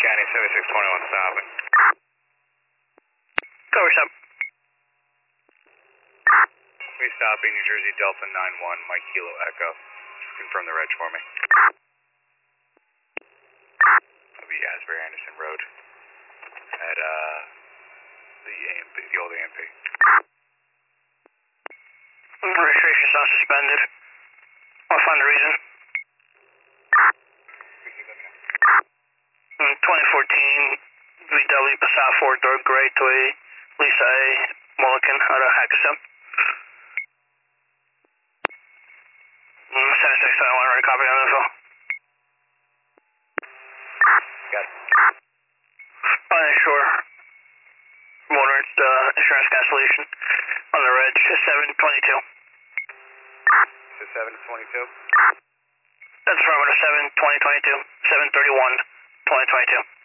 County 7621 stopping. Cover stop. We stopping New Jersey Delta 91, Mike Kilo Echo. Just confirm the reg for me. That'll be Asbury Anderson Road at the old AMP. Registration's not suspended. I'll find the reason. 2014 VW Passat 4-door gray toy Lisa A. Mulliken out of Hackensack. 76, I want to copy on info. Got it. Uninsured. Motor insurance cancellation on the reg 722. So 722? That's affirmative 7-2022, 7-31-2022.